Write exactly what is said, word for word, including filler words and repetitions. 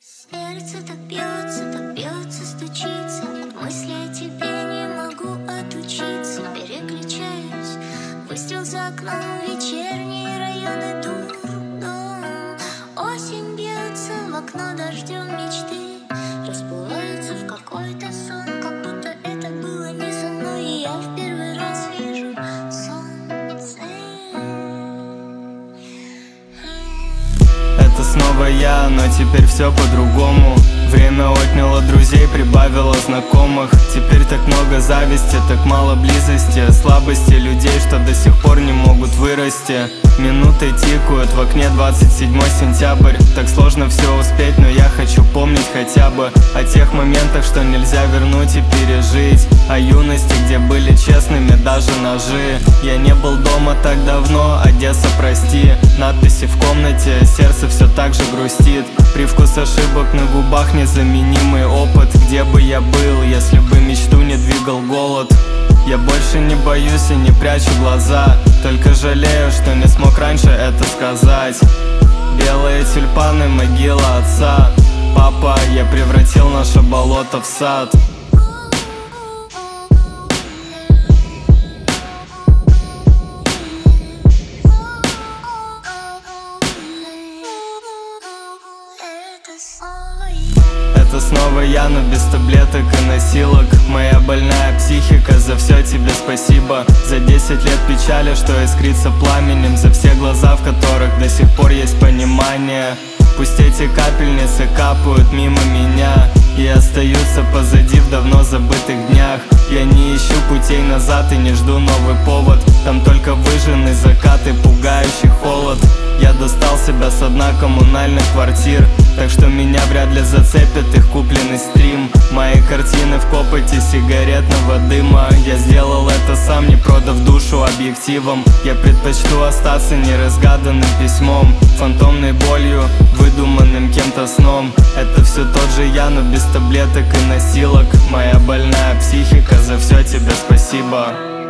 Сердце так бьется, так бьется, стучится. От мысли о тебе не могу отучиться. Переключаюсь, выстрел за окном, вечерние районы дурдом. Осень бьется в окно дождем, мечты расплываются в какой-то сон, как будто это было не со мной. И я в первый раз вижу солнце. Это снова я, но теперь все по-другому. Время отняло друзей, прибавило знакомых. Теперь так много зависти, так мало близости, слабости людей, что до сих пор не могут вырасти. Минуты тикают, в окне двадцать седьмое сентябрь. Так сложно все успеть, но я хочу помнить хотя бы о тех моментах, что нельзя вернуть и пережить. О юности, где были честными даже ножи. Я не был дома так давно, Одесса, прости. Надписи в комнате, сердце все так же грустит. Привкус ошибок на губах, незаменимый опыт. Где бы я был, если бы мечту не двигал голод? Я больше не боюсь и не прячу глаза, только жалею, что не смог раньше это сказать. Белые тюльпаны, могила отца. Папа, я превратил наше болото в сад. Это снова я, но без таблеток и носилок. Моя больная психика, за все тебе спасибо. За десять лет печали, что искрится пламенем. За все глаза, в которых до сих пор есть понимание. Пусть эти капельницы капают мимо меня и остаются позади в давно забытых днях. Я не ищу путей назад и не жду новый повод. Там только выжженный закат и пугающий холод. Я достал себя со дна коммунальных квартир, так что меня вряд ли зацепит их купленный стрим. Мои картины в копоти сигаретного дыма. Я сделал это сам, не продав душу объективом. Я предпочту остаться неразгаданным письмом, фантомной болью, выдуманным кем-то сном. Это все тот же я, но без таблеток и носилок. Моя больная психика, за все тебе спасибо.